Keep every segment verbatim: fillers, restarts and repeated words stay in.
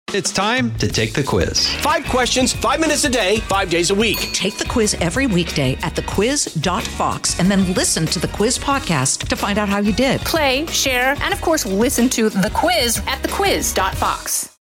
It's time to take the quiz. Five questions, five minutes a day, five days a week. Take the quiz every weekday at the quiz dot fox and then listen to the quiz podcast to find out how you did. Play, share, and of course, listen to the quiz at the quiz dot fox.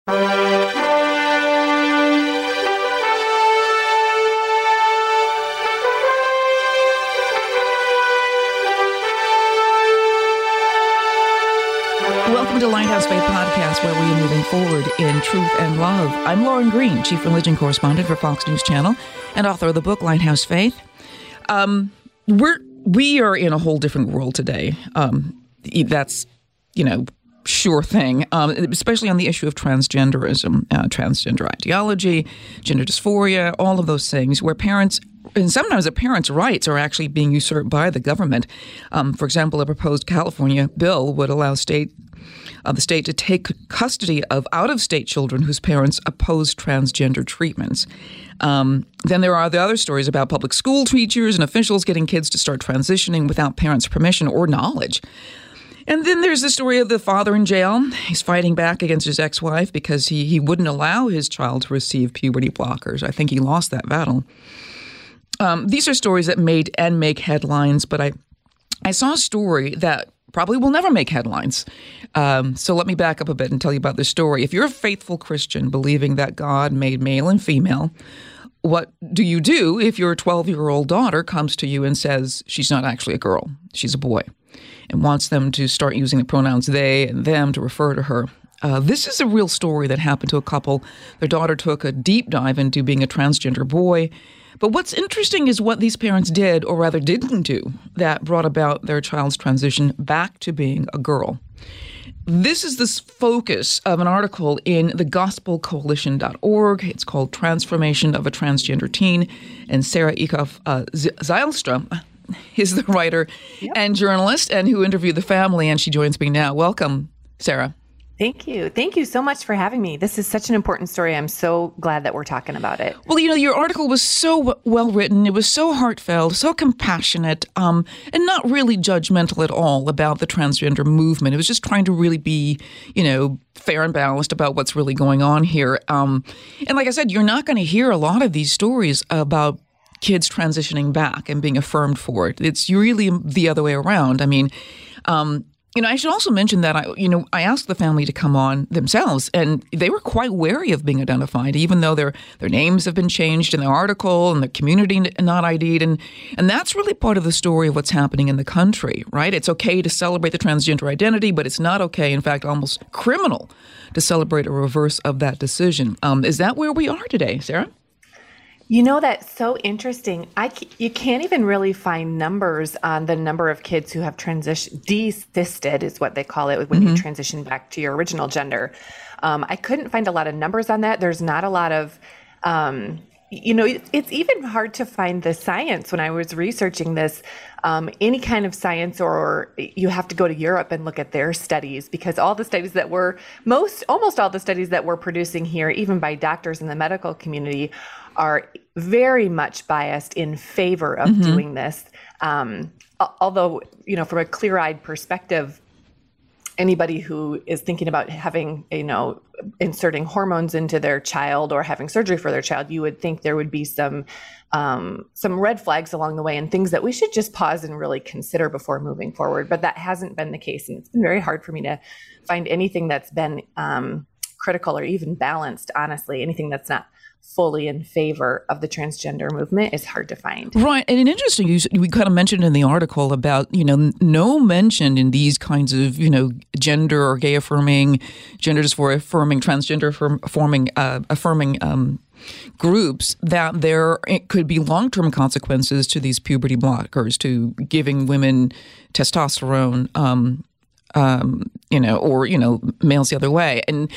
Welcome to Lighthouse Faith Podcast, where we are moving forward in truth and love. I'm Lauren Green, Chief Religion Correspondent for Fox News Channel and author of the book Lighthouse Faith. Um, we're we are in a whole different world today. Um, that's, you know, sure thing, um, especially on the issue of transgenderism, uh, transgender ideology, gender dysphoria, all of those things, where parents. And sometimes a parent's rights are actually being usurped by the government. Um, for example, a proposed California bill would allow state uh, the state to take custody of out-of-state children whose parents oppose transgender treatments. Um, then there are the other stories about public school teachers and officials getting kids to start transitioning without parents' permission or knowledge. And then there's the story of the father in jail. He's fighting back against his ex-wife because he, he wouldn't allow his child to receive puberty blockers. I think he lost that battle. Um, these are stories that made and make headlines, but I, I saw a story that probably will never make headlines. Um, so let me back up a bit and tell you about this story. If you're a faithful Christian believing that God made male and female, what do you do if your twelve-year-old daughter comes to you and says she's not actually a girl, she's a boy, and wants them to start using the pronouns they and them to refer to her? Uh, this is a real story that happened to a couple. Their daughter took a deep dive into being a transgender boy. But what's interesting is what these parents did, or rather didn't do, that brought about their child's transition back to being a girl. This is the focus of an article in the gospel coalition dot org. It's called Transformation of a Transgender Teen. And Sarah Eekhoff uh, Zylstra is the writer yep. and journalist and who interviewed the family, and she joins me now. Welcome, Sarah. Thank you. Thank you so much for having me. This is such an important story. I'm so glad that we're talking about it. Well, you know, your article was so w- well written. It was so heartfelt, so compassionate, um, and not really judgmental at all about the transgender movement. It was just trying to really be, you know, fair and balanced about what's really going on here. Um, and like I said, you're not going to hear a lot of these stories about kids transitioning back and being affirmed for it. It's really the other way around. I mean, um, You know, I should also mention that, I, you know, I asked the family to come on themselves, and they were quite wary of being identified, even though their their names have been changed in their article and their community not I D'd. And, and that's really part of the story of what's happening in the country, right? It's okay to celebrate the transgender identity, but it's not okay, in fact, almost criminal, to celebrate a reverse of that decision. Um, is that where we are today, Sarah? You know, that's so interesting. I c- you can't even really find numbers on the number of kids who have transitioned, desisted is what they call it when mm-hmm. you transition back to your original gender. Um, I couldn't find a lot of numbers on that. There's not a lot of, um, you know, it, it's even hard to find the science when I was researching this. Um, any kind of science, or you have to go to Europe and look at their studies, because all the studies that we're, most, almost all the studies that we're producing here, even by doctors in the medical community, are very much biased in favor of mm-hmm. doing this. Um, although, you know, from a clear-eyed perspective, anybody who is thinking about having, you know, inserting hormones into their child or having surgery for their child, you would think there would be some um, some red flags along the way and things that we should just pause and really consider before moving forward. But that hasn't been the case. And it's been very hard for me to find anything that's been um, critical or even balanced, honestly. Anything that's not fully in favor of the transgender movement is hard to find. Right. And it's interesting, you, we kind of mentioned in the article about, you know, no mention in these kinds of, you know, gender or gay affirming, gender dysphoria affirming, transgender affirm, affirming, uh, affirming um, groups that there it could be long-term consequences to these puberty blockers, to giving women testosterone, um, um, you know, or, you know, males the other way. And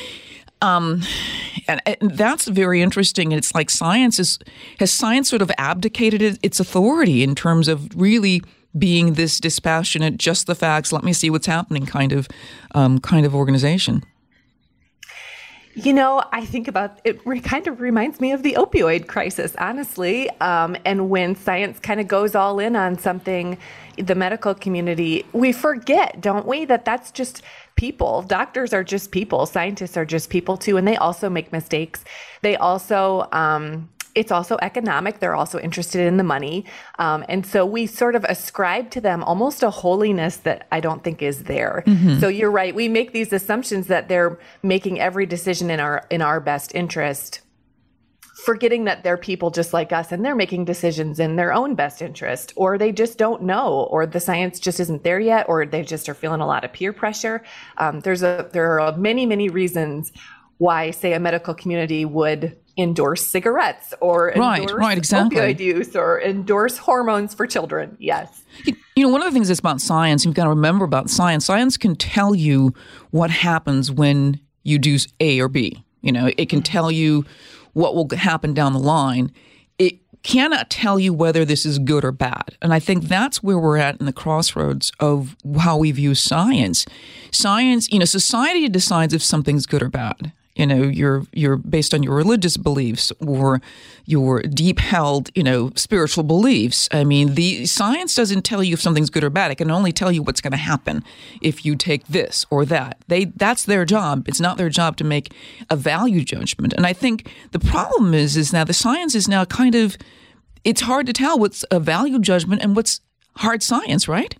Um, and, and that's very interesting. And it's like science is, has science sort of abdicated its authority in terms of really being this dispassionate, just the facts, let me see what's happening kind of, um, kind of organization? You know, I think about it re- kind of reminds me of the opioid crisis, honestly. Um, and when science kind of goes all in on something, the medical community, we forget, don't we, that that's just people. Doctors are just people. Scientists are just people too. And they also make mistakes. They also, um, it's also economic. They're also interested in the money. Um, and so we sort of ascribe to them almost a holiness that I don't think is there. Mm-hmm. So you're right. We make these assumptions that they're making every decision in our in our best interest, forgetting that they're people just like us and they're making decisions in their own best interest, or they just don't know, or the science just isn't there yet, or they just are feeling a lot of peer pressure. Um, there's a there are many, many reasons why, say, a medical community would endorse cigarettes or endorse right, right, exactly. opioid use or endorse hormones for children. Yes. You know, one of the things that's about science, you've got to remember about science, science can tell you what happens when you do A or B. You know, it can tell you what will happen down the line. It cannot tell you whether this is good or bad. And I think that's where we're at in the crossroads of how we view science. Science, you know, society decides if something's good or bad. You know, you're you're based on your religious beliefs or your deep-held, you know, spiritual beliefs. I mean, the science doesn't tell you if something's good or bad. It can only tell you what's going to happen if you take this or that. They that's their job. It's not their job to make a value judgment. And I think the problem is is now the science is now kind of, it's hard to tell what's a value judgment and what's hard science, right?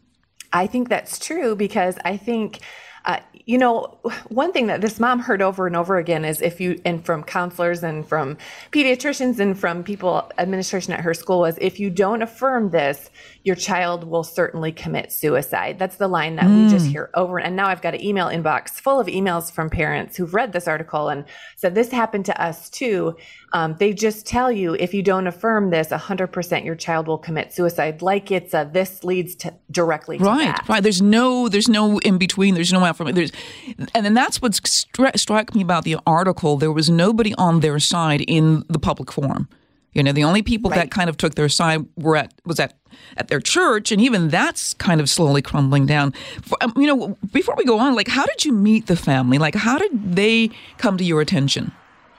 I think that's true because I think Uh, you know, one thing that this mom heard over and over again is if you, and from counselors and from pediatricians and from people, administration at her school, was if you don't affirm this, your child will certainly commit suicide. That's the line that mm. we just hear over. And now I've got an email inbox full of emails from parents who've read this article and said, this happened to us too. Um, they just tell you, if you don't affirm this, one hundred percent your child will commit suicide, like it's a, this leads to directly to right, that. Right, There's no, there's no in between. There's no affirmation. There's, and then that's what stri- struck me about the article. There was nobody on their side in the public forum. You know, the only people right. that kind of took their side were at was at, at their church, and even that's kind of slowly crumbling down. For, um, you know, before we go on, like, how did you meet the family? Like, how did they come to your attention?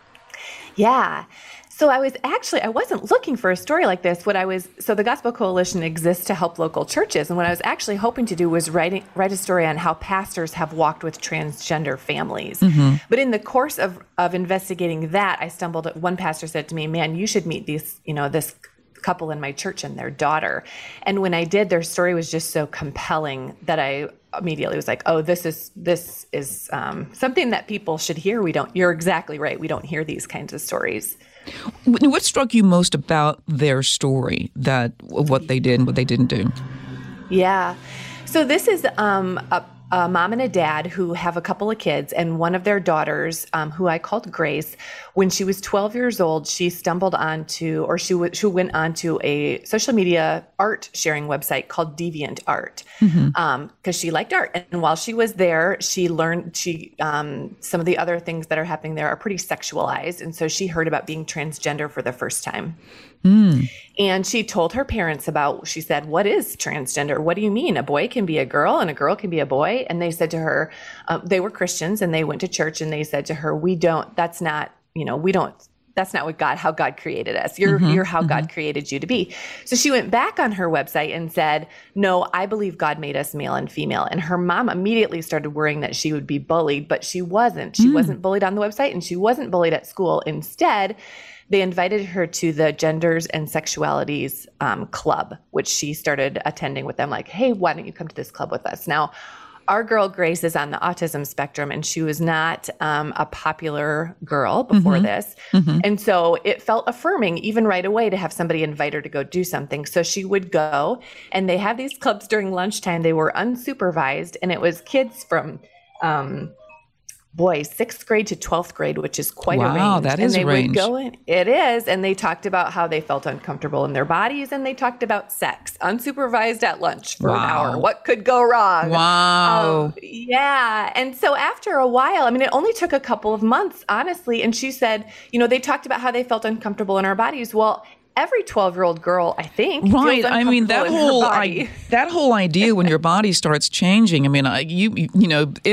Yeah. So I was actually, I wasn't looking for a story like this. What I was, so the Gospel Coalition exists to help local churches. And what I was actually hoping to do was write, write a story on how pastors have walked with transgender families. Mm-hmm. But in the course of, of investigating that, I stumbled, one pastor said to me, man, you should meet these, you know, this couple in my church and their daughter. And when I did, their story was just so compelling that I immediately was like, oh, this is, this is um, something that people should hear. We don't, you're exactly right. We don't hear these kinds of stories. What struck you most about their story, that what they did and what they didn't do? Yeah. So this is um, a, a mom and a dad who have a couple of kids, and one of their daughters, um, who I called Grace, when she was twelve years old, she stumbled onto, or she, w- she went onto a social media art sharing website called DeviantArt, mm-hmm. um, because she liked art. And while she was there, she learned, she um, some of the other things that are happening there are pretty sexualized. And so she heard about being transgender for the first time. Mm. And she told her parents about, she said, what is transgender? What do you mean? A boy can be a girl and a girl can be a boy? And they said to her, uh, they were Christians and they went to church, and they said to her, we don't, that's not, you know, we don't, that's not what God, how God created us. You're, mm-hmm, you're how mm-hmm. God created you to be. So she went back on her website and said, no, I believe God made us male and female. And her mom immediately started worrying that she would be bullied, but she wasn't. She mm. wasn't bullied on the website, and she wasn't bullied at school. Instead, they invited her to the Genders and Sexualities um, Club, which she started attending with them, like, hey, why don't you come to this club with us? Now, our girl Grace is on the autism spectrum, and she was not um, a popular girl before mm-hmm. this. Mm-hmm. And so it felt affirming even right away to have somebody invite her to go do something. So she would go, and they have these clubs during lunchtime. They were unsupervised, and it was kids from um, boy, sixth grade to twelfth grade, which is quite wow, a range. Wow, that is and they a range. Would go in, it is. And they talked about how they felt uncomfortable in their bodies, and they talked about sex, unsupervised at lunch for wow. an hour. What could go wrong? Wow. Um, yeah. And so after a while, I mean, it only took a couple of months, honestly. And she said, you know, they talked about how they felt uncomfortable in our bodies. Well, every twelve-year-old girl, I think, right. I mean, that whole I, that whole idea when your body starts changing. I mean, I, you you know, any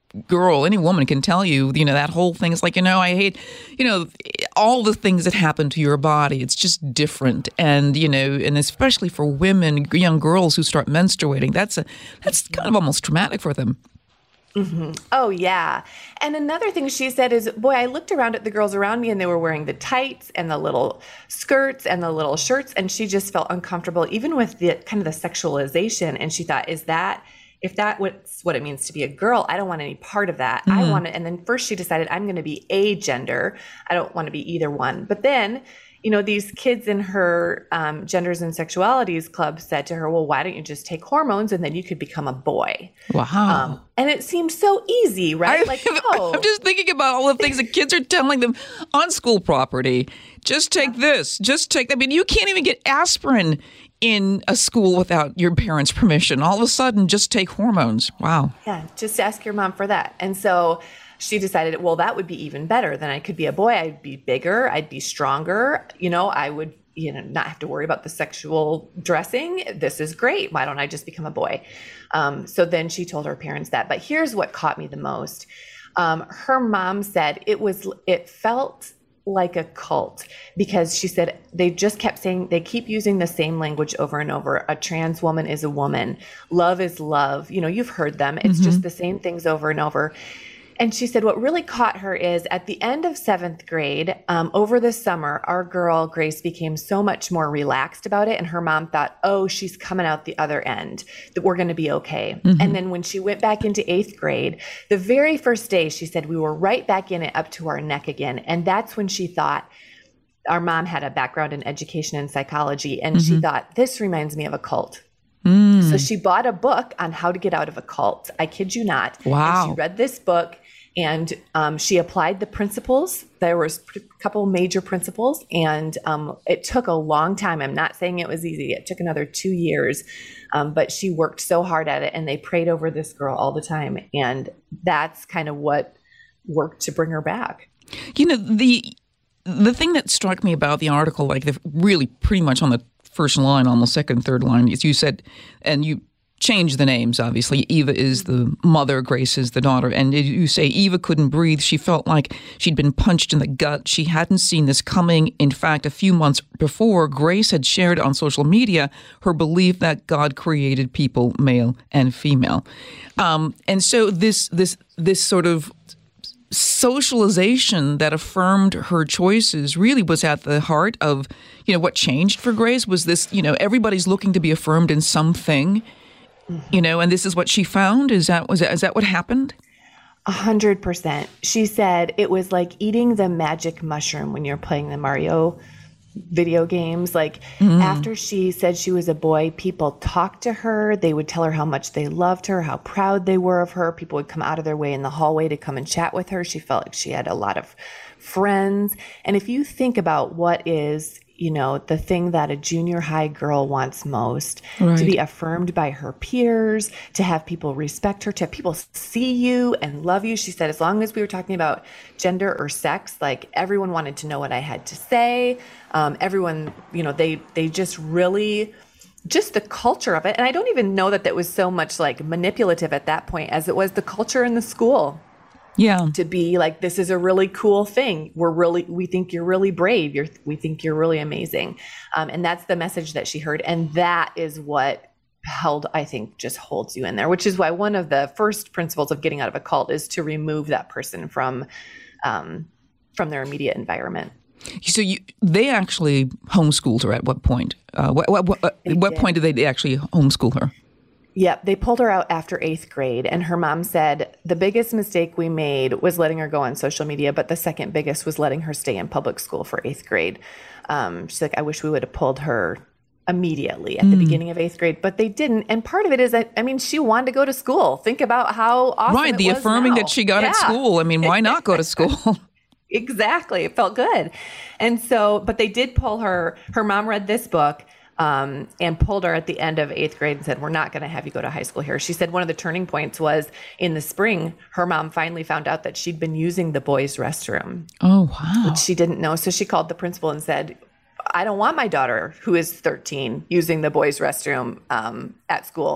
girl, any woman can tell you, you know, that whole thing is like, you know, I hate, you know, all the things that happen to your body. It's just different. And, you know, and especially for women, young girls who start menstruating, that's a, that's kind of almost traumatic for them. Mm-hmm. Oh, yeah. And another thing she said is, boy, I looked around at the girls around me and they were wearing the tights and the little skirts and the little shirts. And she just felt uncomfortable, even with the kind of the sexualization. And she thought, is that, if that what's what it means to be a girl, I don't want any part of that. Mm-hmm. I want to, and then first she decided, I'm going to be a gender. I don't want to be either one. But then, you know, these kids in her um, Genders and Sexualities club said to her, well, why don't you just take hormones and then you could become a boy? Wow. Um, and it seems so easy, right? I, like, oh. I'm just thinking about all the things that kids are telling them on school property. Just take this, just take that. I mean, you can't even get aspirin in a school without your parents' permission. All of a sudden, just take hormones. Wow. Yeah, just ask your mom for that. And so she decided, well, that would be even better. Then I could be a boy. I'd be bigger. I'd be stronger. You know, I would, you know, not have to worry about the sexual dressing. This is great. Why don't I just become a boy? Um, so then she told her parents that. But here's what caught me the most. Um, her mom said it was, it felt like a cult, because she said they just kept saying, they keep using the same language over and over. A trans woman is a woman. Love is love. You know, you've heard them. It's mm-hmm. just the same things over and over. And she said what really caught her is at the end of seventh grade, um, over the summer, our girl Grace became so much more relaxed about it. And her mom thought, oh, she's coming out the other end, that we're going to be okay. Mm-hmm. And then when she went back into eighth grade, the very first day, she said, we were right back in it up to our neck again. And that's when she thought, our mom had a background in education and psychology. And mm-hmm. she thought, this reminds me of a cult. Mm. So she bought a book on how to get out of a cult. I kid you not. Wow. And she read this book. And um, she applied the principles. There was a couple major principles, and um, it took a long time. I'm not saying it was easy. It took another two years, um, but she worked so hard at it, and they prayed over this girl all the time. And that's kind of what worked to bring her back. You know, the the thing that struck me about the article, like the, really pretty much on the first line, almost second, third line, is you said, and you change the names, obviously. Eva is the mother, Grace is the daughter. And you say Eva couldn't breathe. She felt like she'd been punched in the gut. She hadn't seen this coming. In fact, a few months before, Grace had shared on social media her belief that God created people male and female. Um, and so this this this sort of socialization that affirmed her choices really was at the heart of, you know, what changed for Grace was this, you know, everybody's looking to be affirmed in something. You know, and this is what she found? Is that was that, is that what happened? A hundred percent. She said it was like eating the magic mushroom when you're playing the Mario video games. Like mm. after she said she was a boy, people talked to her. They would tell her how much they loved her, how proud they were of her. People would come out of their way in the hallway to come and chat with her. She felt like she had a lot of friends. And if you think about what is, you know, the thing that a junior high girl wants most, right. to be affirmed by her peers, to have people respect her, to have people see you and love you. She said, as long as we were talking about gender or sex, like everyone wanted to know what I had to say. Um, everyone, you know, they, they just really, just the culture of it. And I don't even know that that was so much like manipulative at that point as it was the culture in the school. Yeah. To be like, this is a really cool thing. We're really, we think you're really brave. You're, we think you're really amazing. Um, and that's the message that she heard. And that is what held, I think, just holds you in there, which is why one of the first principles of getting out of a cult is to remove that person from, um, from their immediate environment. So you, they actually homeschooled her at what point? Uh, what, what, what, at what point did they actually homeschool her? Yep, they pulled her out after eighth grade, and her mom said the biggest mistake we made was letting her go on social media, but the second biggest was letting her stay in public school for eighth grade. Um, she's like, I wish we would have pulled her immediately at mm. the beginning of eighth grade, but they didn't. And part of it is that, I mean, she wanted to go to school. Think about how awesome Right, it the was affirming now. that she got yeah. at school. I mean, why not go to school? Exactly. It felt good. And so, but they did pull her. Her mom read this book. Um, and pulled her at the end of eighth grade and said, we're not going to have you go to high school here. She said one of the turning points was in the spring, her mom finally found out that she'd been using the boys' restroom. Oh, wow. Which she didn't know. So she called the principal and said, I don't want my daughter, who is thirteen, using the boys' restroom um, at school.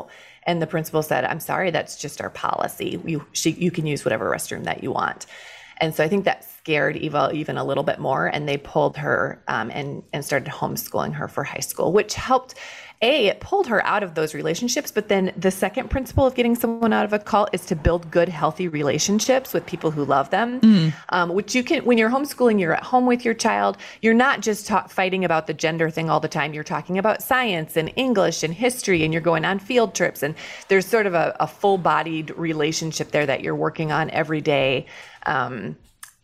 And the principal said, I'm sorry, that's just our policy. You, she, you can use whatever restroom that you want. And so I think that scared Eva even a little bit more, and they pulled her um, and, and started homeschooling her for high school, which helped. A, it pulled her out of those relationships, but then the second principle of getting someone out of a cult is to build good, healthy relationships with people who love them, mm. um, which you can, when you're homeschooling, you're at home with your child. You're not just ta- fighting about the gender thing all the time. You're talking about science and English and history, and you're going on field trips. And there's sort of a, a full-bodied relationship there that you're working on every day. Um,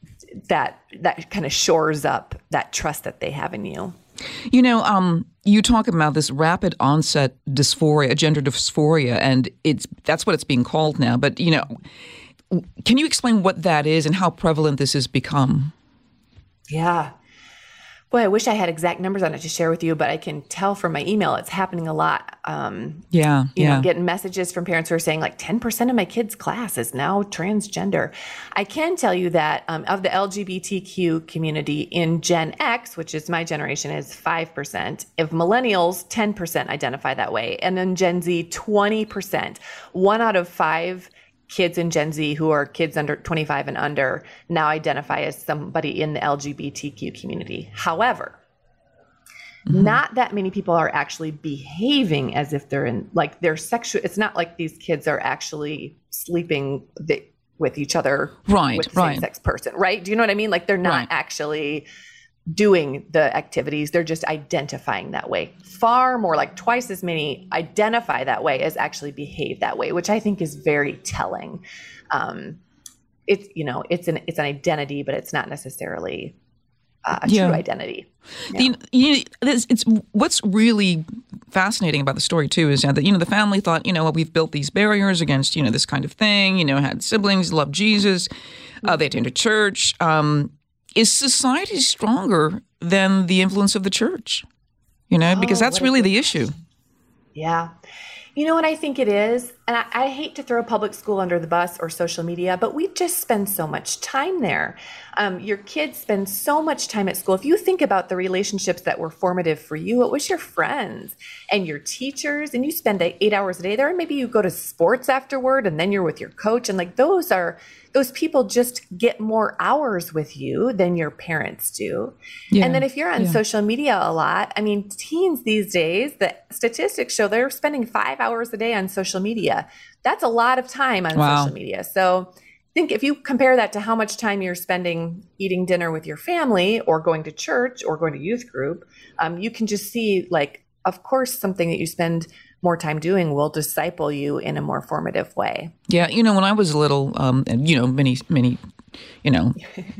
that that kind of shores up that trust that they have in you. You know, um, you talk about this rapid onset dysphoria, gender dysphoria, and it's that's what it's being called now. But, you know, can you explain what that is and how prevalent this has become? Yeah. Boy, I wish I had exact numbers on it to share with you, but I can tell from my email it's happening a lot. Um, yeah, you yeah. know, getting messages from parents who are saying like ten percent of my kids' class is now transgender. I can tell you that um, of the L G B T Q community in Gen X, which is my generation, is five percent. Of millennials, ten percent identify that way. And then Gen Z, twenty percent. One out of five kids in Gen Z who are kids under twenty-five and under now identify as somebody in the L G B T Q community. However, mm-hmm. not that many people are actually behaving as if they're in, like they're sexual. It's not like these kids are actually sleeping the, with each other, right, with the right. same sex person, right? Do you know what I mean? Like they're not right. actually doing the activities. They're just identifying that way. Far more, like twice as many identify that way as actually behave that way, which I think is very telling. Um, it's, you know, it's an, it's an identity, but it's not necessarily uh, a yeah. true identity. Yeah. You, you, it's, it's what's really fascinating about the story too is that, you know, the family thought, you know, well, we've built these barriers against, you know, this kind of thing, you know, had siblings, loved Jesus, uh, they attended church. Um, Is society stronger than the influence of the church? You know, oh, because that's really the issue. Yeah. You know what I think it is? And I, I hate to throw public school under the bus or social media, but we just spend so much time there. Um, your kids spend so much time at school. If you think about the relationships that were formative for you, it was your friends and your teachers, and you spend eight hours a day there, and maybe you go to sports afterward, and then you're with your coach. And like those are, those people just get more hours with you than your parents do. Yeah, and then if you're on yeah. social media a lot, I mean, teens these days, the statistics show they're spending five hours a day on social media. That's a lot of time on wow. social media. So I think if you compare that to how much time you're spending eating dinner with your family or going to church or going to youth group, um, you can just see like, of course, something that you spend more time doing will disciple you in a more formative way. Yeah. You know, when I was little, um, and, you know, many, many, you know,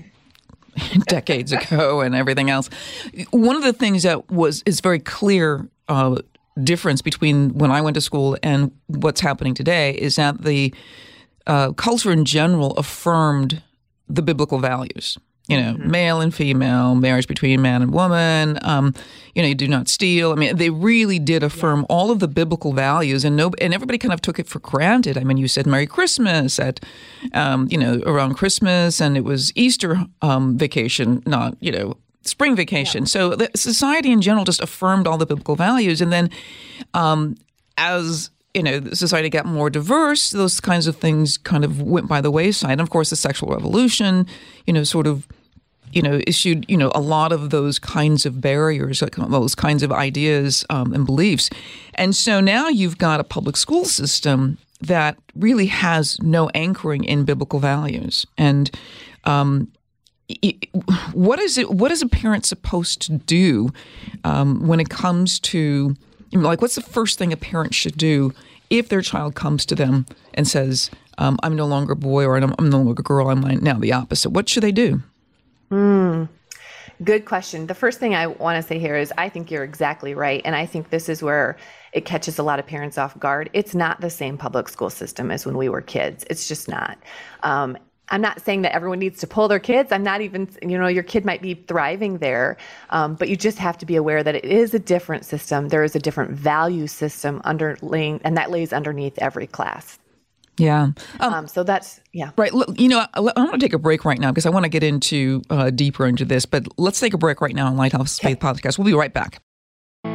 decades ago and everything else, one of the things that was is very clear uh, difference between when I went to school and what's happening today is that the uh, culture in general affirmed the biblical values. You know, mm-hmm. male and female, marriage between man and woman, um, you know, you do not steal. I mean, they really did affirm yeah. all of the biblical values, and no, and everybody kind of took it for granted. I mean, you said Merry Christmas at, um, you know, around Christmas, and it was Easter um, vacation, not, you know, spring vacation. Yeah. So the society in general just affirmed all the biblical values. And then um, as you know, society got more diverse, those kinds of things kind of went by the wayside. And of course, the sexual revolution, you know, sort of, you know, issued, you know, a lot of those kinds of barriers, like those kinds of ideas um, and beliefs. And so now you've got a public school system that really has no anchoring in biblical values. And um, it, what is it? What is a parent supposed to do um, when it comes to, like, what's the first thing a parent should do if their child comes to them and says, um, I'm no longer a boy or I'm, I'm no longer a girl, I'm now the opposite? What should they do? Mm, good question. The first thing I want to say here is I think you're exactly right. And I think this is where it catches a lot of parents off guard. It's not the same public school system as when we were kids. It's just not. Um, I'm not saying that everyone needs to pull their kids. I'm not even, you know, your kid might be thriving there, um, but you just have to be aware that it is a different system. There is a different value system underlying, and that lays underneath every class. Yeah. Um, um, so that's, yeah. Right. You know, I, I want to take a break right now because I want to get into uh, deeper into this, but let's take a break right now on Lighthouse Faith Podcast. We'll be right back.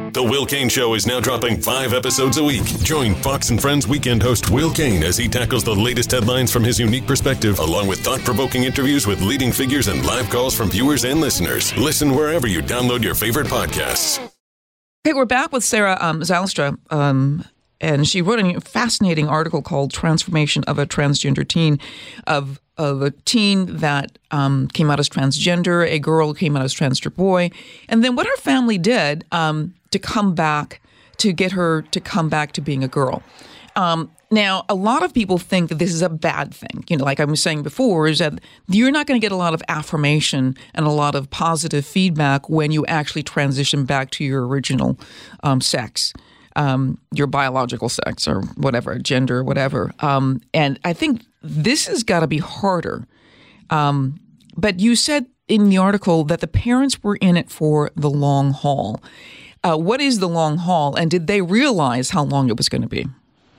The Will Kane Show is now dropping five episodes a week. Join Fox and Friends weekend host Will Kane as he tackles the latest headlines from his unique perspective, along with thought-provoking interviews with leading figures and live calls from viewers and listeners. Listen wherever you download your favorite podcasts. Okay, we're back with Sarah um, Zylstra, um, and she wrote a fascinating article called Transformation of a Transgender Teen, of of a teen that um, came out as transgender, a girl came out as transgender boy, and then what her family did um, to come back, to get her to come back to being a girl. Um, now, a lot of people think that this is a bad thing. You know, like I was saying before, is that you're not going to get a lot of affirmation and a lot of positive feedback when you actually transition back to your original um, sex, um, your biological sex or whatever, gender, whatever. Um, and I think this has got to be harder. Um, but you said in the article that the parents were in it for the long haul. Uh, what is the long haul? And did they realize how long it was going to be?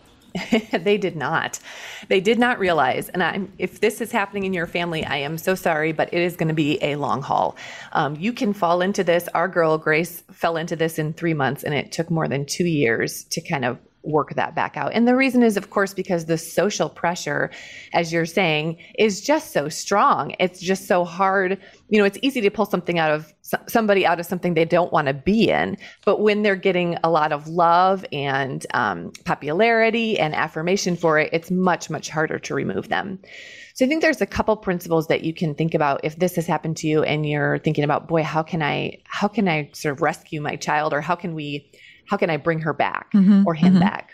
They did not. They did not realize. And I'm, if this is happening in your family, I am so sorry, but it is going to be a long haul. Um, you can fall into this. Our girl, Grace, fell into this in three months, and it took more than two years to kind of work that back out. And the reason is, of course, because the social pressure, as you're saying, is just so strong. It's just so hard. You know, it's easy to pull something out of somebody out of something they don't want to be in. But when they're getting a lot of love and um, popularity and affirmation for it, it's much, much harder to remove them. So I think there's a couple principles that you can think about if this has happened to you and you're thinking about, boy, how can I, how can I sort of rescue my child, or how can we How can I bring her back mm-hmm, or him mm-hmm. back?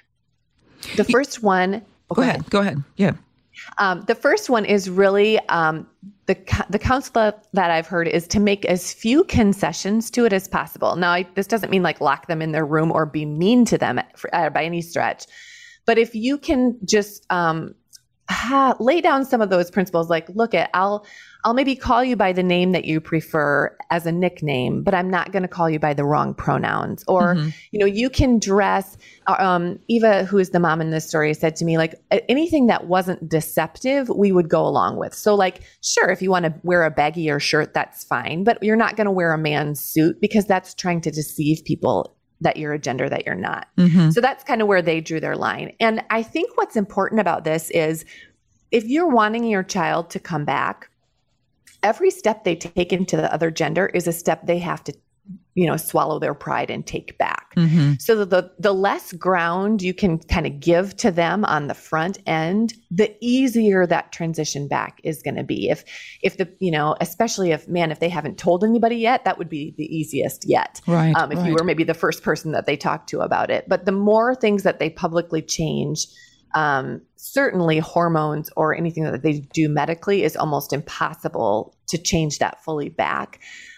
The first one. Oh, go, go ahead. ahead. Go ahead. Yeah. Um, the first one is really um, the the counsel that I've heard is to make as few concessions to it as possible. Now, I, this doesn't mean like lock them in their room or be mean to them for, uh, by any stretch. But if you can just um, ha, lay down some of those principles, like, look at, I'll I'll maybe call you by the name that you prefer as a nickname, but I'm not going to call you by the wrong pronouns. Or, mm-hmm. you know, you can dress, um, Eva, who is the mom in this story, said to me, like, anything that wasn't deceptive, we would go along with. So like, sure, if you want to wear a baggier shirt, that's fine, but you're not going to wear a man's suit because that's trying to deceive people that you're a gender that you're not. Mm-hmm. So that's kind of where they drew their line. And I think what's important about this is if you're wanting your child to come back, every step they take into the other gender is a step they have to, you know, swallow their pride and take back. Mm-hmm. So the the less ground you can kind of give to them on the front end, the easier that transition back is going to be. If if the, you know, especially if, man, if they haven't told anybody yet, that would be the easiest yet. Right. Um, if right. you were maybe the first person that they talked to about it. But the more things that they publicly change, Um, certainly hormones or anything that they do medically is almost impossible to change that fully back.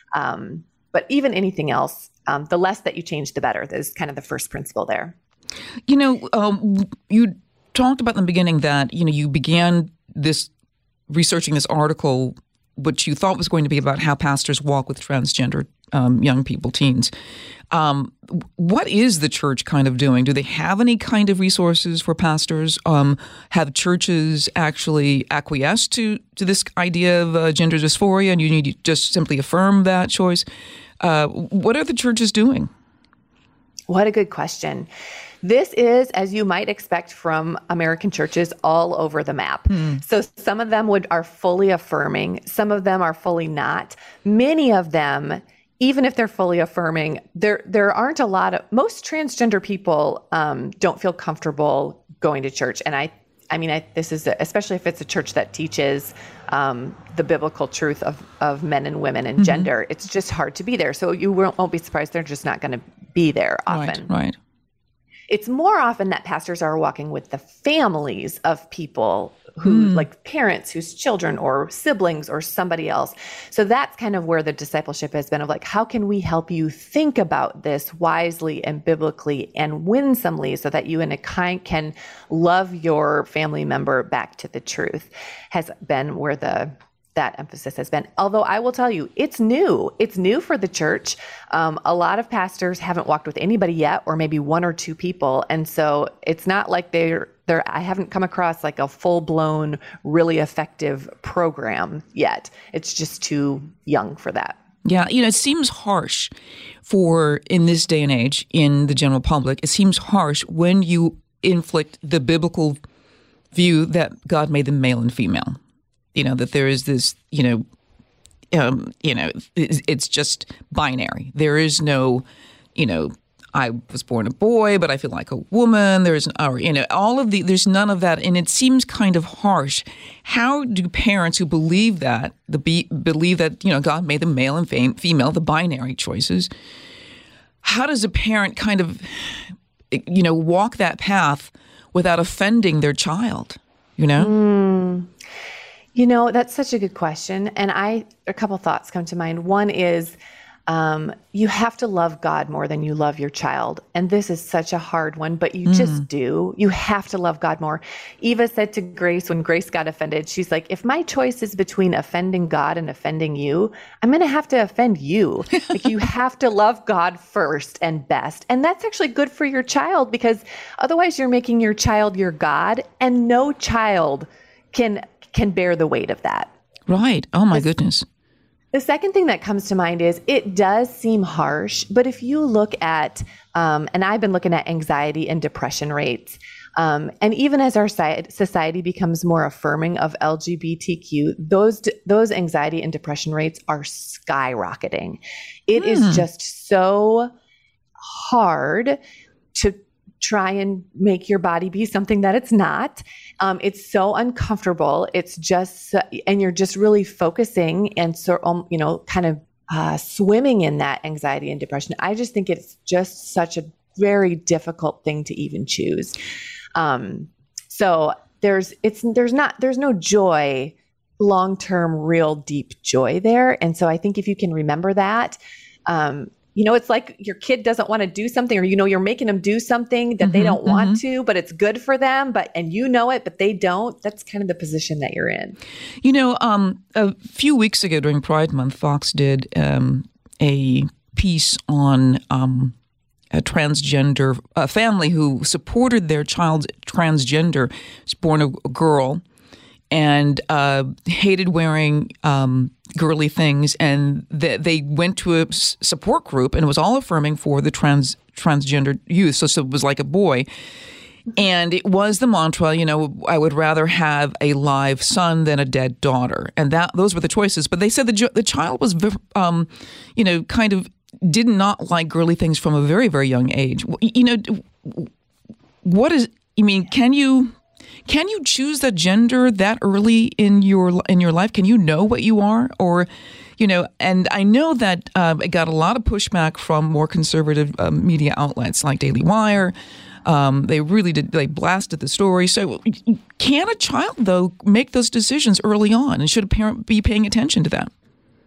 Um, but even anything else, um, the less that you change, the better. That is kind of the first principle there. You know, um, you talked about in the beginning that, you know, you began this researching this article, which you thought was going to be about how pastors walk with transgender um, young people, teens. Um, what is the church kind of doing? Do they have any kind of resources for pastors? Um, have churches actually acquiesced to, to this idea of uh, gender dysphoria, and you need to just simply affirm that choice? Uh, what are the churches doing? What a good question. This is, as you might expect from American churches, all over the map. Hmm. So some of them would are fully affirming. Some of them are fully not. Many of them, even if they're fully affirming, there there aren't a lot of, most transgender people um, don't feel comfortable going to church. And I, I mean, I, this is, a, especially if it's a church that teaches um, the biblical truth of, of men and women and mm-hmm. gender, it's just hard to be there. So you won't, won't be surprised they're just not going to be there often. Right, right. It's more often that pastors are walking with the families of people who, mm. like parents whose children or siblings or somebody else. So that's kind of where the discipleship has been of like, how can we help you think about this wisely and biblically and winsomely so that you in a kind can love your family member back to the truth, has been where the that emphasis has been. Although I will tell you, it's new. It's new for the church. Um, a lot of pastors haven't walked with anybody yet, or maybe one or two people. And so it's not like they're, they're I haven't come across like a full-blown, really effective program yet. It's just too young for that. Yeah, you know, it seems harsh for, in this day and age, in the general public, it seems harsh when you inflict the biblical view that God made them male and female. You know, that there is this, you know, um, you know, it's, it's just binary. There is no, you know, I was born a boy, but I feel like a woman. There's, or, you know, all of the, there's none of that. And it seems kind of harsh. How do parents who believe that, the be, believe that, you know, God made them male and fam- female, the binary choices, how does a parent kind of, you know, walk that path without offending their child, you know? Mm. You know, that's such a good question. And I, a couple thoughts come to mind. One is, Um, you have to love God more than you love your child. And this is such a hard one, but you mm. just do. You have to love God more. Eva said to Grace when Grace got offended, she's like, if my choice is between offending God and offending you, I'm going to have to offend you. Like, you have to love God first and best. And that's actually good for your child, because otherwise you're making your child your God, and no child can, can bear the weight of that. Right. Oh my goodness. The second thing that comes to mind is it does seem harsh, but if you look at, um, and I've been looking at anxiety and depression rates, um, and even as our society becomes more affirming of L G B T Q, those those anxiety and depression rates are skyrocketing. It mm. is just so hard to try and make your body be something that it's not. Um, it's so uncomfortable. It's just, and you're just really focusing and so, um, you know, kind of uh, swimming in that anxiety and depression. I just think it's just such a very difficult thing to even choose. Um, so there's, it's, there's not, there's no joy, long-term, real deep joy there. And so I think if you can remember that, um, you know, it's like your kid doesn't want to do something, or, you know, you're making them do something that mm-hmm, they don't mm-hmm. want to, but it's good for them, but, and you know it, but they don't. That's kind of the position that you're in. You know, um, a few weeks ago during Pride Month, Fox did um, a piece on um, a transgender a family who supported their child's transgender, was born a, a girl, and uh, hated wearing um, girly things, and th- they went to a s- support group, and it was all affirming for the trans transgender youth. So, so it was like a boy, and it was the mantra, you know, I would rather have a live son than a dead daughter, and that those were the choices. But they said the the child was, um, you know, kind of did not like girly things from a very very young age. You know, what is? I mean, can you? Can you choose the gender that early in your in your life? Can you know what you are? Or, you know, and I know that uh, it got a lot of pushback from more conservative uh, media outlets like Daily Wire. Um, they really did, they blasted the story. So can a child, though, make those decisions early on? And should a parent be paying attention to that?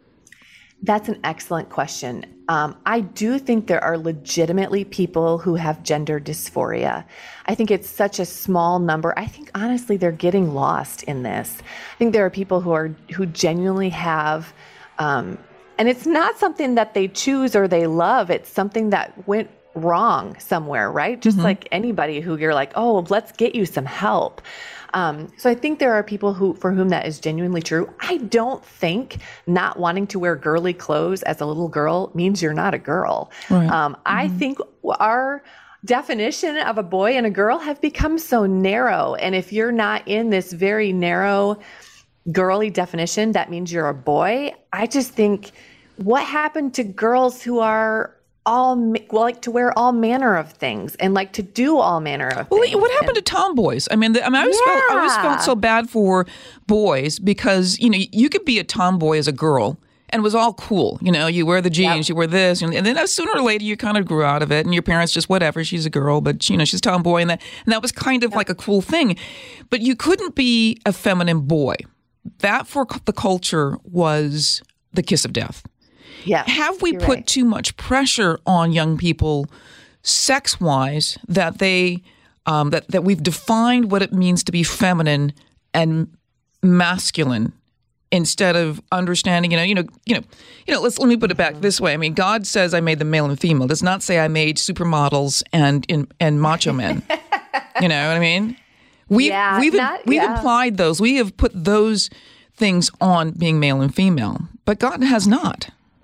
That's an excellent question. Um, I do think there are legitimately people who have gender dysphoria. I think it's such a small number. I think, honestly, they're getting lost in this. I think there are people who are who genuinely have, um, and it's not something that they choose or they love. It's something that went wrong somewhere, right? Just mm-hmm. like anybody who you're like, oh, let's get you some help. Um, so I think there are people who, for whom that is genuinely true. I don't think not wanting to wear girly clothes as a little girl means you're not a girl. Right. Um, mm-hmm. I think our definition of a boy and a girl have become so narrow. And if you're not in this very narrow, girly definition, that means you're a boy. I just think, what happened to girls who are all well, like to wear all manner of things and like to do all manner of well, things. What happened and, to tomboys? I mean, the, I mean, I always, yeah. felt, I always felt so bad for boys because, you know, you could be a tomboy as a girl and it was all cool. You know, you wear the jeans, yep. you wear this, and, and then sooner or later you kind of grew out of it, and your parents just whatever. She's a girl, but you know, she's tomboy, and that and that was kind of yep. like a cool thing. But you couldn't be a feminine boy. That for the culture was the kiss of death. Yeah, have we put right. too much pressure on young people, sex-wise, that they um, that that we've defined what it means to be feminine and masculine instead of understanding? You know, you know, you know, you know. Let's let me put it back this way. I mean, God says I made them male and female. Does not say I made supermodels and and, and macho men. You know what I mean? We've yeah, we've not, we've yeah. applied those. We have put those things on being male and female, but God has not.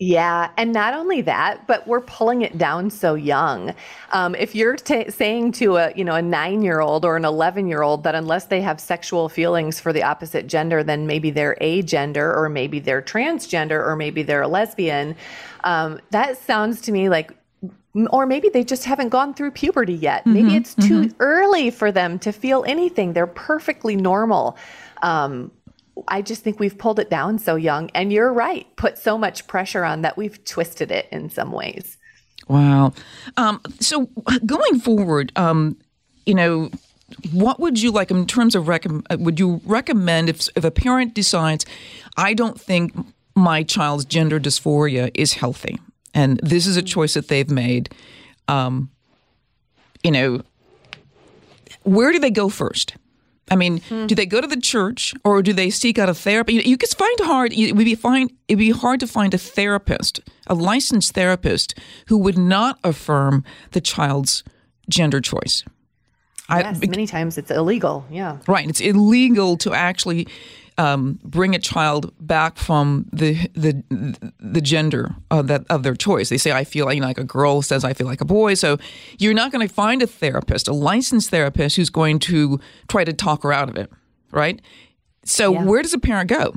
Yeah. And not only that, but we're pulling it down so young. Um, if you're t- saying to a, you know, a nine-year-old or an eleven-year-old that unless they have sexual feelings for the opposite gender, then maybe they're agender or maybe they're transgender or maybe they're a lesbian, um, that sounds to me like, or maybe they just haven't gone through puberty yet. Mm-hmm, maybe it's too mm-hmm. early for them to feel anything. They're perfectly normal. Um, I just think we've pulled it down so young. And you're right, put so much pressure on that we've twisted it in some ways. Wow. Um, so going forward, um, you know, what would you like in terms of, recommend? would you recommend if, if a parent decides, I don't think my child's gender dysphoria is healthy, and this is a choice that they've made, um, you know, where do they go first? I mean, hmm. do they go to the church or do they seek out a therapy? You, you could find hard. It would be find it'd be hard to find a therapist, a licensed therapist, who would not affirm the child's gender choice. Yes, I, many times it's illegal. Yeah, right. It's illegal to actually um, bring a child back from the the the gender of that of their choice. They say, I feel like, like a girl says, I feel like a boy. So you're not going to find a therapist, a licensed therapist, who's going to try to talk her out of it, right? So yeah. Where does a parent go?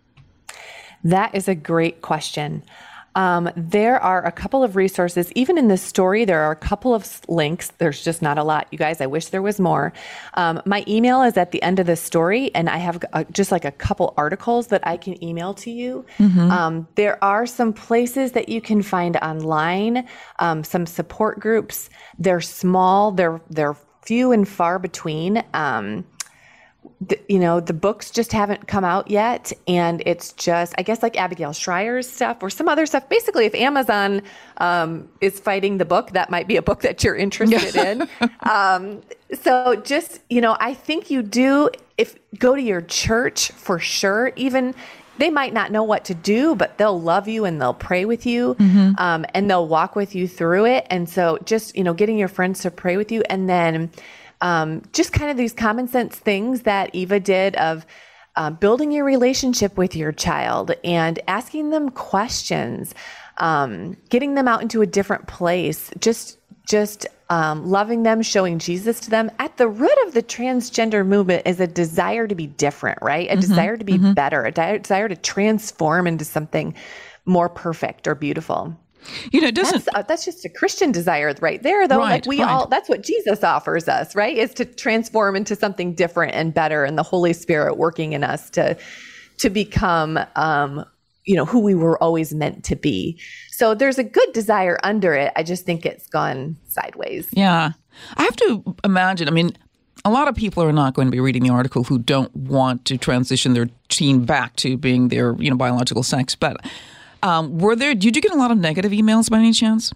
That is a great question. Um, there are a couple of resources. Even in this story, there are a couple of links. There's just not a lot. You guys, I wish there was more. Um, my email is at the end of the story, and I have a, just like a couple articles that I can email to you. Mm-hmm. Um, there are some places that you can find online, um, some support groups. They're small. They're they're few and far between. Um, The, you know, the books just haven't come out yet. And it's just, I guess, like Abigail Schreier's stuff or some other stuff. Basically, if Amazon um, is fighting the book, that might be a book that you're interested in. Um, so just, you know, I think you do, if go to your church for sure. Even they might not know what to do, but they'll love you and they'll pray with you, mm-hmm. um, and they'll walk with you through it. And so just, you know, getting your friends to pray with you, and then Um, just kind of these common sense things that Eva did of uh, building your relationship with your child and asking them questions, um, getting them out into a different place, just just um, loving them, showing Jesus to them. At the root of the transgender movement is a desire to be different, right? A mm-hmm. desire to be mm-hmm. better, a di- desire to transform into something more perfect or beautiful. You know, it doesn't. That's, uh, that's just a Christian desire right there, though. Right, like we right. all, that's what Jesus offers us, right? Is to transform into something different and better, and the Holy Spirit working in us to, to become, um, you know, who we were always meant to be. So there's a good desire under it. I just think it's gone sideways. Yeah. I have to imagine, I mean, a lot of people are not going to be reading the article who don't want to transition their teen back to being their, you know, biological sex, but Um, were there, did you get a lot of negative emails by any chance?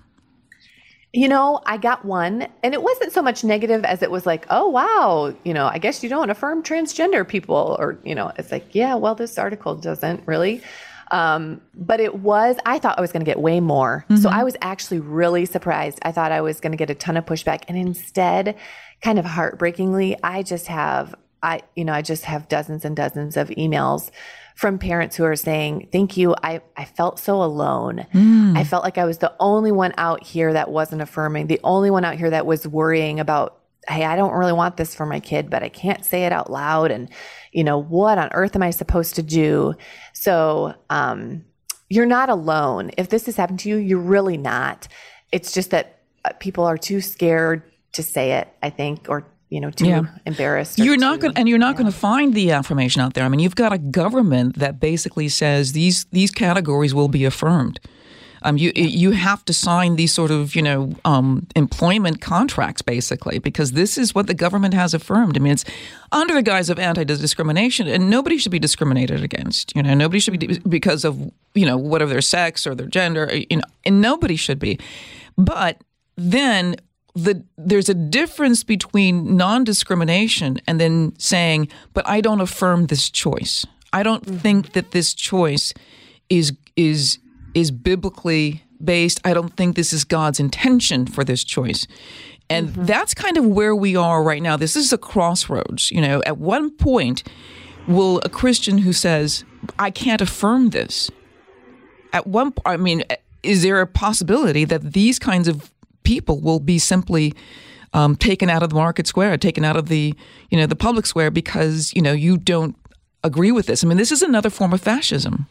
You know, I got one, and it wasn't so much negative as it was like, oh, wow, you know, I guess you don't affirm transgender people, or, you know, it's like, yeah, well, this article doesn't really. Um, but it was, I thought I was going to get way more. Mm-hmm. So I was actually really surprised. I thought I was going to get a ton of pushback. And instead, kind of heartbreakingly, I just have, I, you know, I just have dozens and dozens of emails from parents who are saying, thank you. I, I felt so alone. Mm. I felt like I was the only one out here that wasn't affirming, the only one out here that was worrying about, hey, I don't really want this for my kid, but I can't say it out loud. And, you know, what on earth am I supposed to do? So um, you're not alone. If this has happened to you, you're really not. It's just that people are too scared to say it, I think, or you know, too yeah. embarrassed. You're not too, going, and you're not yeah. going to find the information out there. I mean, you've got a government that basically says these these categories will be affirmed. Um, you you have to sign these sort of, you know, um, employment contracts, basically, because this is what the government has affirmed. I mean, it's under the guise of anti-discrimination, and nobody should be discriminated against. You know, nobody should be because of, you know, whatever their sex or their gender, you know, and nobody should be. But then The, there's a difference between non-discrimination and then saying, but I don't affirm this choice. I don't mm-hmm. think that this choice is is is biblically based. I don't think this is God's intention for this choice. And mm-hmm. that's kind of where we are right now. This is a crossroads. You know, at one point, will a Christian who says, I can't affirm this, at one point, I mean, is there a possibility that these kinds of people will be simply um, taken out of the market square, taken out of the, you know, the public square because, you know, you don't agree with this? I mean, this is another form of fascism.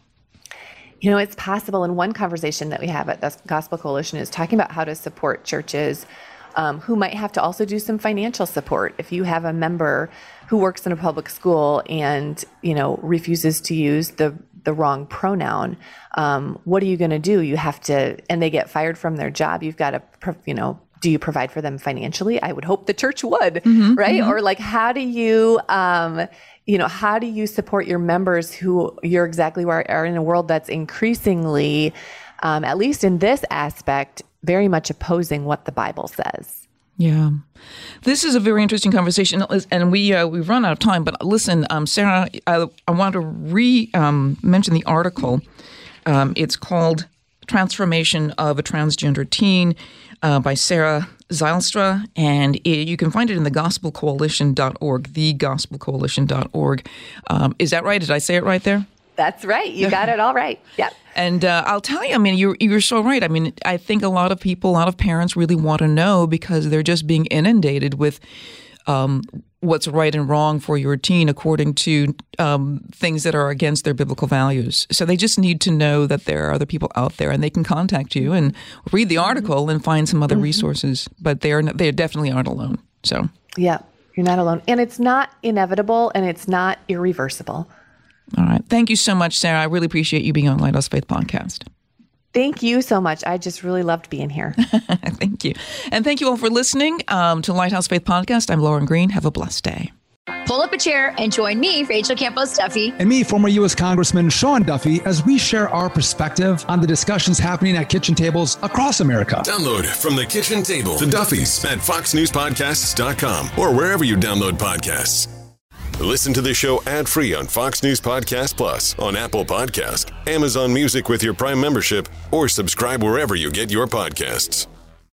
You know, it's possible. And one conversation that we have at the Gospel Coalition is talking about how to support churches um, who might have to also do some financial support. If you have a member who works in a public school and, you know, refuses to use the the wrong pronoun, um, what are you going to do? You have to, and they get fired from their job. You've got to, you know, do you provide for them financially? I would hope the church would, mm-hmm, right? Mm-hmm. Or like, how do you, um, you know, how do you support your members who you're exactly where are in a world that's increasingly, um, at least in this aspect, very much opposing what the Bible says? Yeah, this is a very interesting conversation, and we uh, we've run out of time. But listen, um, Sarah, I, I want to re um, mention the article. Um, it's called "Transformation of a Transgender Teen" uh, by Sarah Zylstra, and it, you can find it in the gospel coalition dot org, the gospel coalition dot org. Um, is that right? Did I say it right there? That's right. You got it all right. Yeah. And uh, I'll tell you, I mean, you're, you're so right. I mean, I think a lot of people, a lot of parents really want to know because they're just being inundated with um, what's right and wrong for your teen according to um, things that are against their biblical values. So they just need to know that there are other people out there and they can contact you and read the article and find some other mm-hmm. resources. But they are they definitely aren't alone. So yeah, you're not alone. And it's not inevitable and it's not irreversible. All right. Thank you so much, Sarah. I really appreciate you being on Lighthouse Faith Podcast. Thank you so much. I just really loved being here. Thank you. And thank you all for listening um, to Lighthouse Faith Podcast. I'm Lauren Green. Have a blessed day. Pull up a chair and join me, Rachel Campos Duffy. And me, former U S Congressman Sean Duffy, as we share our perspective on the discussions happening at kitchen tables across America. Download From the Kitchen Table, The Duffys at fox news podcasts dot com or wherever you download podcasts. Listen to the show ad-free on Fox News Podcast Plus, on Apple Podcast, Amazon Music with your Prime membership, or subscribe wherever you get your podcasts.